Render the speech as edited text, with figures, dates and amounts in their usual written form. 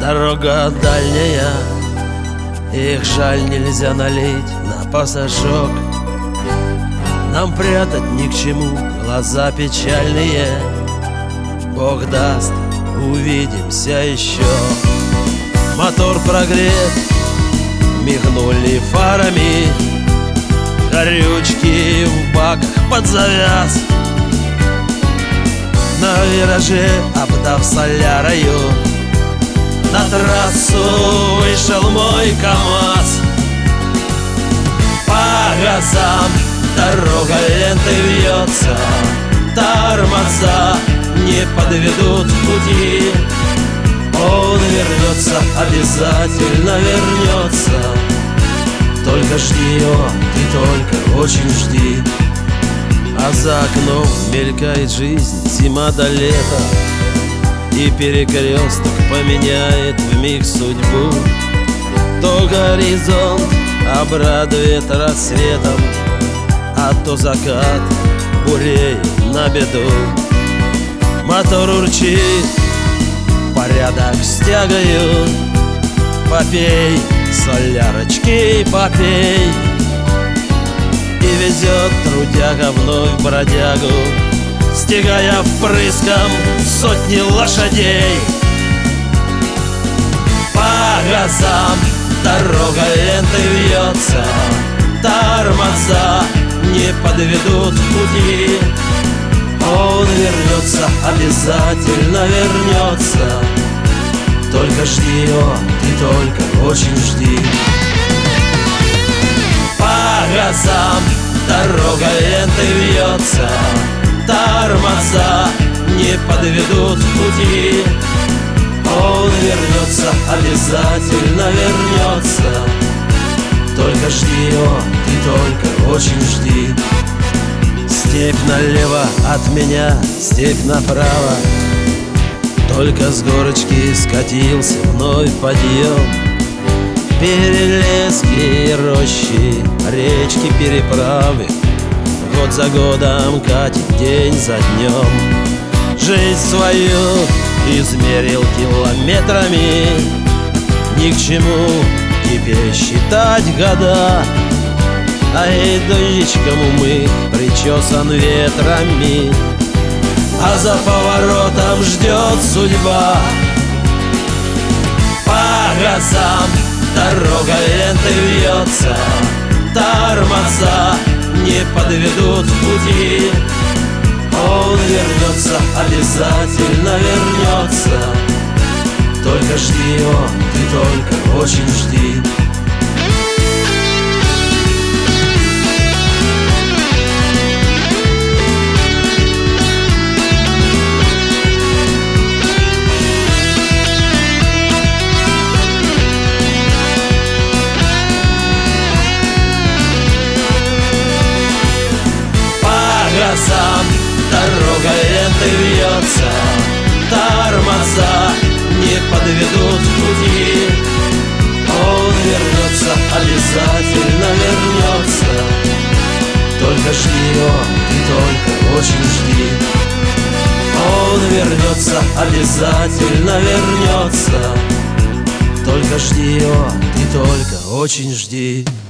Дорога дальняя, их жаль нельзя налить на пасашок. Нам прятать ни к чему глаза печальные. Бог даст, увидимся еще. Мотор прогрет, мигнули фарами, горючки в баках под завяз. На вираже, обдав солярою, на трассу вышел мой КамАЗ. По газам дорога лентой вьется, тормоза не подведут в пути. Он вернется, обязательно вернется. Только жди его, ты только очень жди. А за окном мелькает жизнь, зима до лета, и перекресток поменяет вмиг судьбу. То горизонт обрадует рассветом, а то закат бурей на беду. Мотор урчит, порядок с тягою. Попей, солярочки, попей. И везет трудяга вновь бродягу, стягая впрыском сотни лошадей. По газам дорога лентой вьется, тормоза не подведут в пути. Он вернется, обязательно вернется. Только жди его, ты только очень жди. По газам дорога лентой вьется, тормоза не подведут в пути. Он вернется, обязательно вернется. Только жди его, ты только очень жди. Степь налево от меня, степь направо. Только с горочки скатился вновь подъем. Перелески и рощи, речки, переправы, год за годом катит день за днем. Жизнь свою измерил километрами. Ни к чему теперь считать года. А и дождичком умыт, причесан ветрами. А за поворотом ждет судьба. По газам дорога лентой вьется, тормоза не подведут в пути. Он вернется, обязательно вернется. Только жди его, ты только очень жди. Газам дорога лентой вьется, тормоза не подведут в пути. Он вернется, обязательно вернется. Только жди его, ты только очень жди. Он вернется, обязательно вернется. Только жди его, ты только очень жди.